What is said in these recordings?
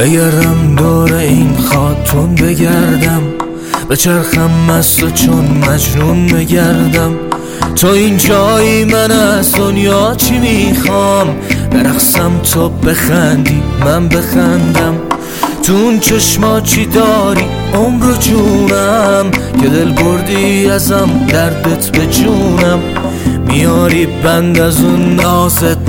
بگردم دور این خاتون بگردم، به چرخم مست و چون مجنون بگردم. تو این جایی من از دنیا چی میخوام؟ برقصم تو بخندی من بخندم. تو اون چشما چی داری عمر و جونم، که دل بردی ازم دردت به جونم. میاری بند از اون نازت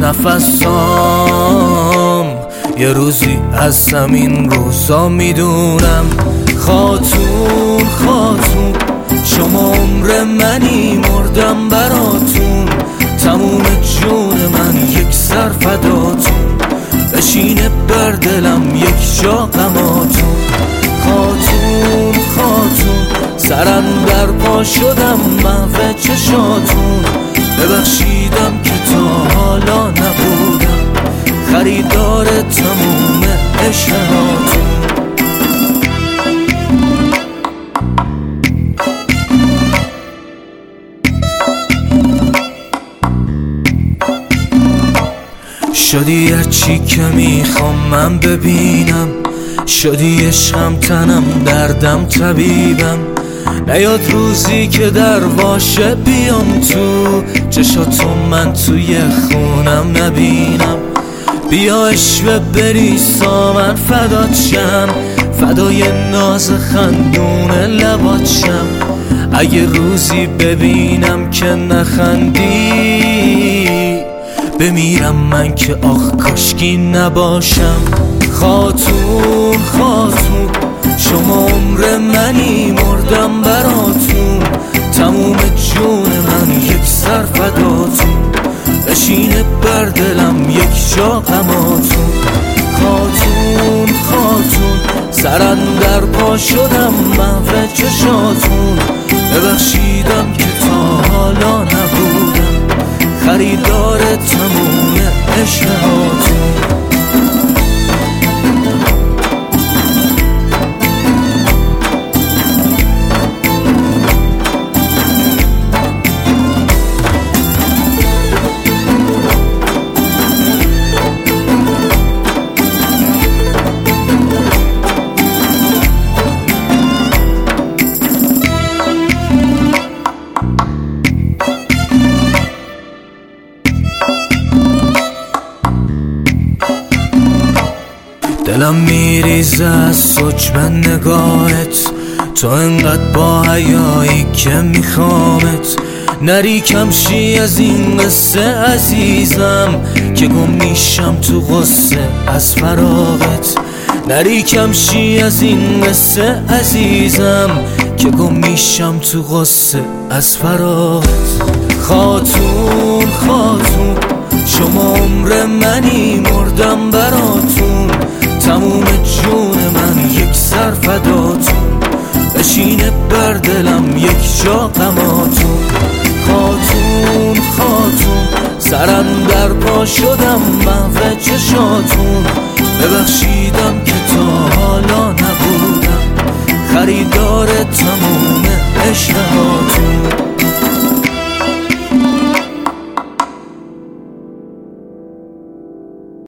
نفسام، یه روزی از همین روزا میدونم. خاتون خاتون شما عمر منی، مردم براتون. تموم جون من یک سر فداتون، بشینه بر دلم یک جا غماتون. خاتون خاتون سرم در پا شدم محو چشاتون. ببخشیدم که تا حالا نبودم خریدار تموم عشقاتون. شدی هرچی که میخوام من ببینم، شدی عشقم تنم دردم طبیبم. نیاد روزی که در واشه بیام تو چشاتو من توی خونم نبینم. بیا عشوه بریسا من فدات شم، فدای ناز خندون لبات شم. اگه روزی ببینم که نخندی بمیرم من که آخ کاشکی نباشم. خاتون خاتون شما عمر منی، مردم براتون. تموم جون من یک سر فداتون، بشینه بر دلم یک جا غماتون. خاتون خاتون سرم در پا شدم محو چشاتون. ببخشیدم که تا حالا نبودم خریدار تموم عشقاتون. دلم میریزه از سجب نگاهت، تو انقدر با حیایی که میخوامت. نری کمشی از این قصه عزیزم، که گم میشم تو غصه از فراغت. نری کمشی از این قصه عزیزم، که گم میشم تو غصه از فراغت. خاتون خاتون شما عمر منی، مردم براتون. تموم جون من یک سر فداتون، بشینه بر دلم یک جا غماتون. خاتون خاتون سرم در پا شدم محو چشاتون. ببخشیدم که تا حالا نبودم خریدار تموم عشقاتون.